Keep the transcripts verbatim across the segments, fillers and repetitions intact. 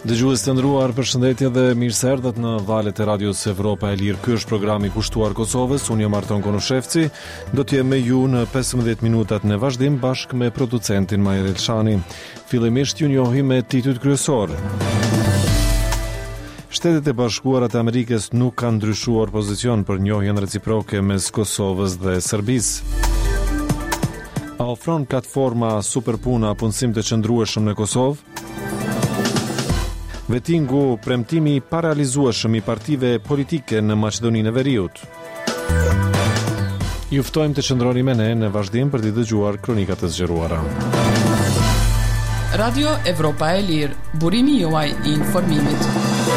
Dëgjues të nderuar, përshëndetje dhe mirëseardhët në valët e Radios Evropa e Lirë. Ky është programi i kushtuar Kosovës. Unë jam Arton Konushevci. Do të jem me ju në pesëmbëdhjetë minutat në vazhdim bashkë me producentin Majer Elshani. Fillimisht ju njohim me titujt kryesor. Shtetet e Bashkuara të Amerikës nuk kanë ndryshuar pozicion për njohjen reciproke mes Kosovës dhe Serbisë. A ofron platforma Superpuna punësim të qëndrueshëm në Kosovë? Vetingu premtimi i parealizueshëm i partive politike në Maqedoninë e Veriut. Ju ftojmë të qëndroni me ne në vazhdim për të dëgjuar kronikat e zgjeruara. Radio Evropa e Lirë, burimi juaj i informimit.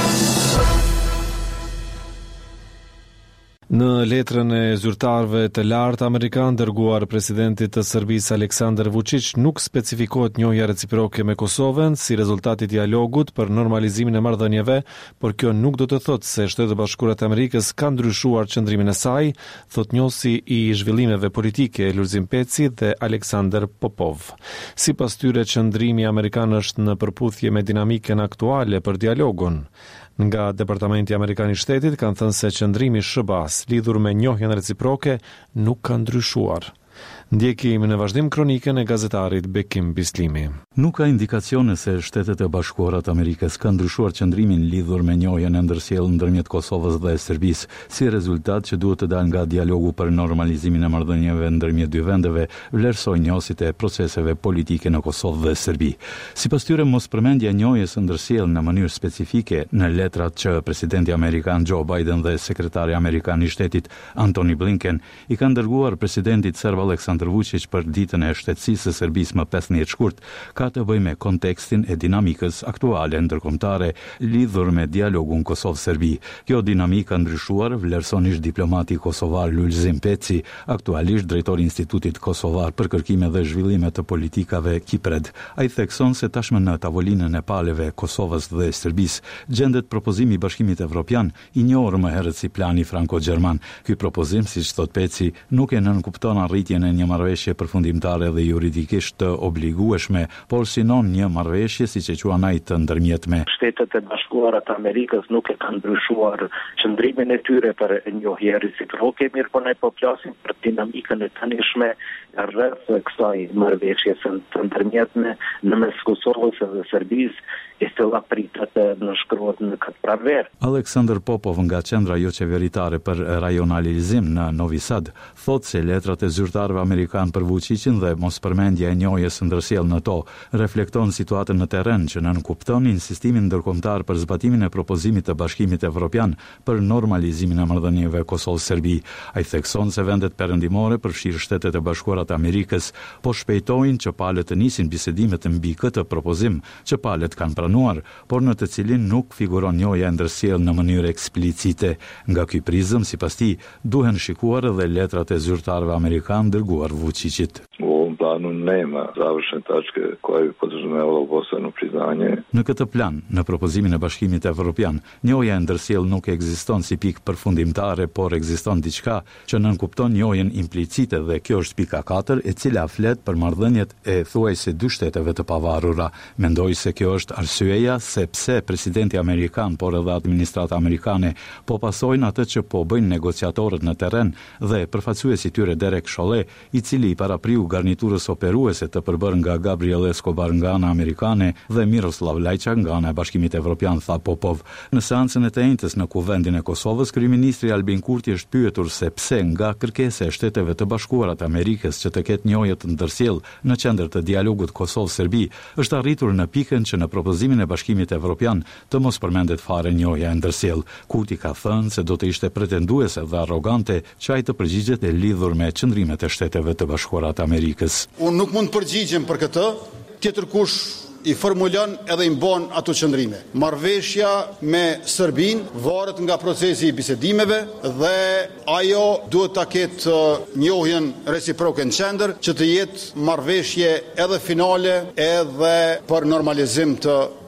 Në letrën e zyrtarëve të lartë amerikan dërguar presidentit të Serbisë Aleksandar Vučić nuk specifikohet njohja reciproke me Kosovën si rezultati i dialogut për normalizimin e marrëdhënieve, por kjo nuk do të thotë se Shtetet e Bashkuara të Amerikës kanë ndryshuar qëndrimin e saj, thot njohësi i zhvillimeve politike Lulzim Peci dhe Aleksandar Popov. Sipas tyre, qëndrimi amerikan është në përputhje me dinamikën aktuale për dialogun. Nga Departamenti Amerikan i Shtetit kanë thënë se qëndrimi S B A-s lidhur me njohjen reciproke nuk ka ndryshuar. Ndjekim në vazhdim kronikën e gazetarit Bekim Bislimi. Nuk ka indikacione se Shtetet e Bashkuara të Amerikës kanë ndryshuar qëndrimin lidhur me njohjen e ndërsjellë ndërmjet Kosovës dhe Serbisë, si rezultat që duhet të dalë nga dialogu për normalizimin e marrëdhënieve ndërmjet dy vendeve, vlerësojnë njohësit e proceseve politike në Kosovë dhe Serbi. Sipas tyre, mospërmendja e njohjes së ndërsjellë në mënyrë specifike në letrat që presidenti amerikan Joe Biden dhe sekretari amerikan i shtetit Antony Blinken i kanë dërguar presidentit serb Aleksandar Vučić për ditën e shtetësisë së Serbisë më pesëmbëdhjetë shkurt, ka të bëjë me kontekstin e dinamikës aktuale ndërkombëtare lidhur me dialogun Kosovë-Serbi. Kjo dinamikë ka ndryshuar, vlerëson ish diplomati kosovar Lulzim Peci, aktualisht drejtori i Institutit Kosovar për kërkime dhe zhvillime të politikave Kipred. Ai thekson se tashmë në tavolinën e palëve Kosovës dhe Serbisë gjendet propozimi i Bashkimit Evropian, i njohur më herët si plani franko-gjerman. Ky propozim, siç thot Peci, nuk e nënkupton arritjen e një marrëveshje përfundimtare dhe juridikisht të obligueshme, por sinon një marrëveshje siç e quan ai të ndërmjetme. Shtetet e Bashkuara të Amerikës nuk e kanë ndryshuar qëndrimin e tyre për njohje reciproke, mirë po ne po flasim për dinamikën e tanishme rreth kësaj marrëveshje të ndërmjetme në mes Kosovës dhe Serbisë, e cila pritet të nënshkruhet në këtë pranverë. Aleksandar Popov nga Qendra jo qeveritare për rajonalizim në Novi Sad thotë se letrat e zyrtarëve amerikan për Vučićin dhe mospërmendja e njohjes së ndërsjellë në to reflekton situatën në terren që nënkupton insistimin ndërkombëtar për zbatimin e propozimit të Bashkimit Evropian për normalizimin e marrëdhënieve Kosovë-Serbi. Ai thekson se vendet perëndimore, përfshirë Shtetet e Bashkuara të Amerikës, po shpejtojnë që palët të nisin bisedimet mbi këtë propozim, që palët kanë pranuar, por në të cilin nuk figuron njohja e ndërsjellë në mënyrë eksplicite. Nga ky prizëm, sipas tij, duhen shikuar edhe letrat e zyrtarëve amerikan dërguar Vučićit. Planu nema završene tačke koja bi podrazumevalo posebno priznanje. Në këtë plan, në propozimin e Bashkimit Evropian, njohja e ndërsjellë nuk ekziston si pikë përfundimtare, por ekziston diçka që nënkupton njohjen implicite dhe kjo është pika katër, e cila flet për marrëdhëniet e thuajse dy shteteve të pavarura. Mendoj se kjo është arsyeja se pse presidenti amerikan, por edhe administrata amerikane po pasojnë atë që po bëjnë negociatorët në terren dhe përfaqësuesi i tyre Derek Chollet, i cili i parapriu garniturës operuese të përbërë nga Gabriel Escobar nga ana amerikane dhe Miroslav Lajçak nga ana e Bashkimit Evropian, tha Popov. Në seancën e të njëjtës në Kuvendin e Kosovës, kryeministri Albin Kurti është pyetur se pse nga kërkesa e Shteteve të Bashkuara të Amerikës që të ketë njohje të ndërsjellë në qendër të dialogut Kosovë-Serbi është arritur në pikën që në propozimin e Bashkimit Evropian të mos përmendet fare njohja e ndërsjellë. Kurti ka thënë se do të ishte pretenduese dhe arrogante që ai të përgjigjet e lidhur me qëndrimet e Shteteve të Bashkuara të Amerikës. Unë nuk mund të përgjigjem për këtë, tjetër kush i formulon edhe i mbon ato qëndrime. Marrëveshja me Serbin varet nga procesi i bisedimeve dhe ajo duhet ta ketë njohjen reciproke në qendër që të jetë marrëveshje edhe finale edhe për normalizim të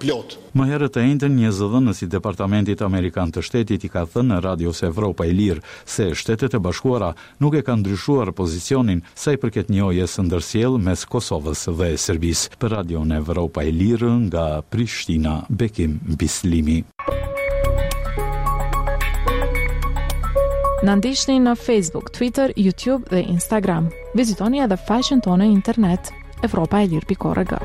plot. Më herët e njëjtën një zëdhënës i Departamentit Amerikan të Shtetit i ka thënë në Radios Evropa e Lirë se Shtetet e Bashkuara nuk e kanë ndryshuar pozicionin sa i përket njojës ndërsjellë mes Kosovës dhe Serbisë. Për Radion Evropa e Lirë nga Prishtina, Bekim Bislimi. Na ndiqni në Facebook, Twitter, YouTube dhe Instagram. Vizitoni edhe faqen tonë internet evropa e lirë pikë org.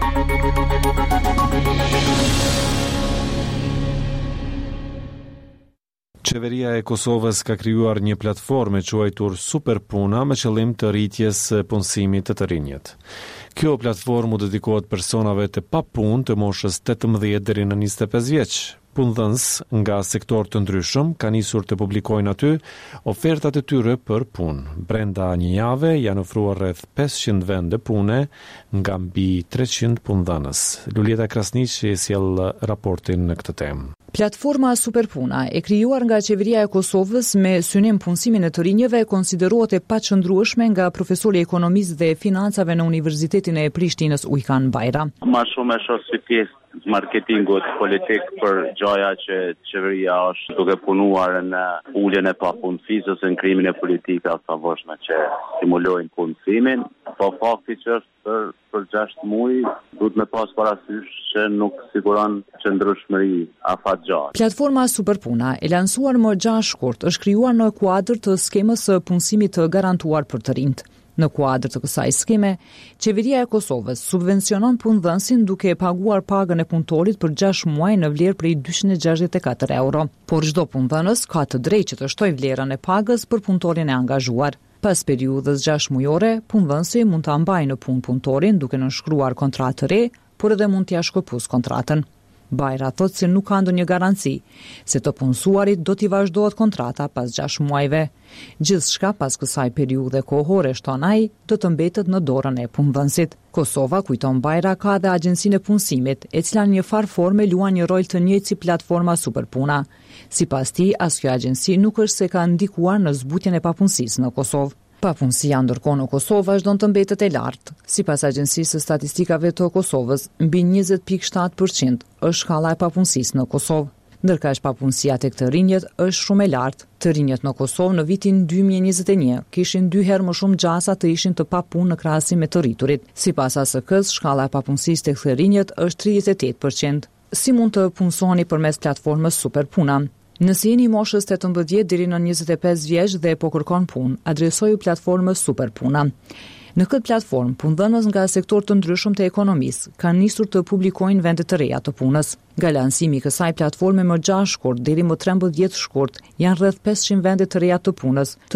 Qeveria e Kosovës ka krijuar një platformë e quajtur Superpuna me qëllim të rritjes së punësimit të të rinjët. Kjo platformë u dedikohet personave të papunë të moshës tetëmbëdhjetë deri në njëzet e pesë vjeç. Punëdhënës nga sektor të ndryshëm kanë nisur të publikojnë aty ofertat e tyre për punë. Brenda një jave janë ofruar rreth pesëqind vende pune nga mbi treqind punëdhënës. Lulieta Krasniqi sjell raportin në këtë temë. Platforma Superpuna e krijuar nga qeveria e Kosovës me synim punësimin e të rinjëve konsiderohet e paqëndrueshme nga profesori ekonomisë dhe financave në Universitetin e Prishtinës Ujkan Bajra. Ma shumë e shoh si pjesë marketingut politik për gjaja që qeveria është duke punuar në uljen e papunësisë ose në krimin e politikave të favërshme që stimulojnë punësimin, po fakti që është për, për gjashtë muaj duhet me pas parasysh që nuk siguron qëndrueshmëri afatgjatë. Platforma Superpuna e lansuar më gjashtë shkurt është krijuar në kuadër të skemës së punësimit të garantuar për të rinjt. Në kuadër të kësaj skeme, qeveria e Kosovës subvencionon punëdhënësin duke paguar pagën e punëtorit për gjashtë muaj në vlerë prej dyqind e gjashtëdhjetë e katër euro, por çdo punëdhënës ka të drejtë që të shtojë vlerën e pagës për punëtorin e angazhuar. Pas periudhës gjashtë mujore, punëdhënësi mund ta mbajë në punë punëtorin duke nënshkruar kontratë të re, por edhe mund t'ia shkëputësë kontratën. Bajra thotë se nuk ka ndonjë garanci se të punësuarit do t'i vazhdohet kontrata pas gjashtë muajve. Gjithçka pas kësaj periudhe kohore, shton ai, do të mbetet në dorën e punëdhënësit. Kosova, kujton Bajra, ka dhe agjencinë e punësimit, e cila në një farë forme luan një rol të njëjtë si platforma Superpuna. Sipas tij, as kjo agjenci nuk është se ka ndikuar në zbutjen e papunësisë në Kosovë. Papunësia ndërkohë në Kosovë vazhdon të mbetet e lartë. Sipas Agjencisë së Statistikave të Kosovës, mbi njëzet pikë shtatë përqind është shkalla e papunësisë në Kosovë. Ndërkaq papunësia tek të rinjët është shumë e lartë. Të rinjët në Kosovë në vitin dy mijë e njëzet e një kishin dy herë më shumë gjasa të ishin të papunë në krahasim me të rriturit. Sipas A S K-s, shkalla e papunësisë tek të rinjët është tridhjetë e tetë përqind. Si mund të punësoni përmes platformës Superpuna? Nëse jeni moshës tetëmbëdhjetë deri në njëzet e pesë vjeç dhe po kërkon punë, adresoju platformës Superpuna. Në këtë platformë, punëdhënës nga sektor të ndryshëm të ekonomisë kanë nisur të publikojnë vende të reja të punës. Nga lansimi i kësaj platforme më gjashtë shkurt deri më trembëdhjetë shkurt, janë rreth pesëqind vende të reja të punës,